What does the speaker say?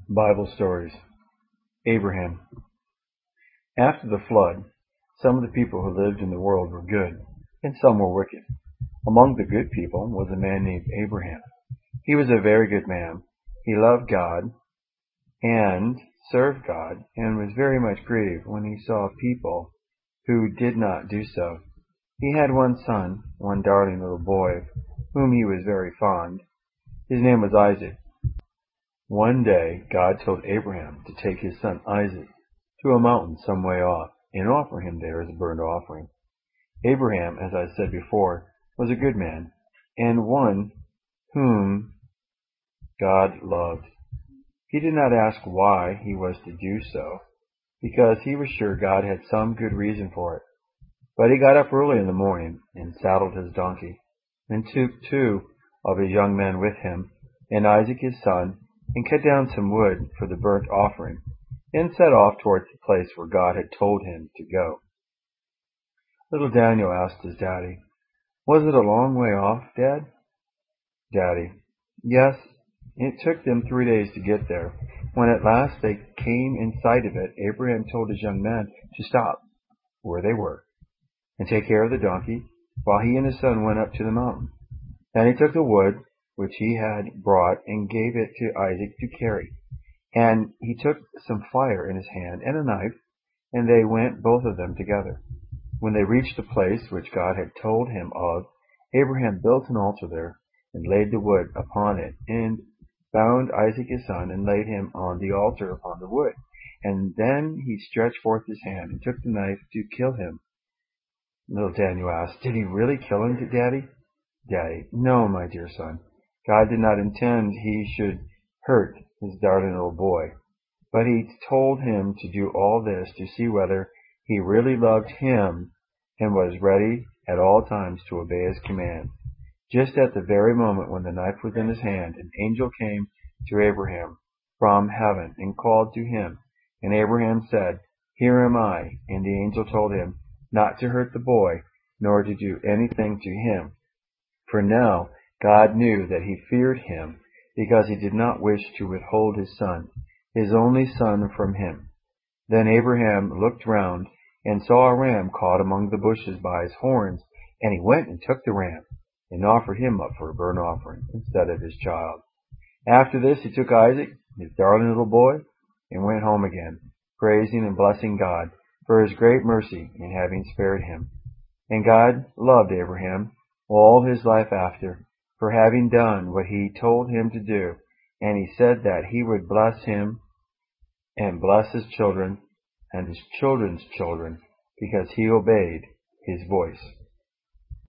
Bible Stories. Abraham. After the flood, some of the people who lived in the world were good, and some were wicked. Among the good people was a man named Abraham. He was a very good man. He loved God and served God, and was very much grieved when he saw people who did not do so. He had one son, one darling little boy, of whom he was very fond. His name was Isaac. One day God told Abraham to take his son Isaac to a mountain some way off and offer him there as a burnt offering. Abraham, as I said before, was a good man and one whom God loved. He did not ask why he was to do so, because he was sure God had some good reason for it. But he got up early in the morning and saddled his donkey, and took two of his young men with him, and Isaac his son, and cut down some wood for the burnt offering, and set off towards the place where God had told him to go. Little Daniel asked his daddy, "Was it a long way off, Dad?" Daddy: "Yes, it took them 3 days to get there. When at last they came in sight of it, Abraham told his young men to stop where they were, and take care of the donkey, while he and his son went up to the mountain. Then he took the wood which he had brought and gave it to Isaac to carry. And he took some fire in his hand and a knife, and they went both of them together. When they reached the place which God had told him of, Abraham built an altar there, and laid the wood upon it, and bound Isaac his son, and laid him on the altar upon the wood. And then he stretched forth his hand, and took the knife to kill him." Little Daniel asked, "Did he really kill him, Daddy?" Daddy: "No, my dear son. God did not intend he should hurt his darling little boy, but he told him to do all this to see whether he really loved him and was ready at all times to obey his command." Just at the very moment when the knife was in his hand, an angel came to Abraham from heaven and called to him. And Abraham said, "Here am I." And the angel told him not to hurt the boy, nor to do anything to him. For now God knew that he feared him, because he did not wish to withhold his son, his only son, from him. Then Abraham looked round and saw a ram caught among the bushes by his horns, and he went and took the ram, and offered him up for a burnt offering instead of his child. After this he took Isaac, his darling little boy, and went home again, praising and blessing God for his great mercy in having spared him. And God loved Abraham all his life after, for having done what he told him to do, and he said that he would bless him and bless his children and his children's children, because he obeyed his voice.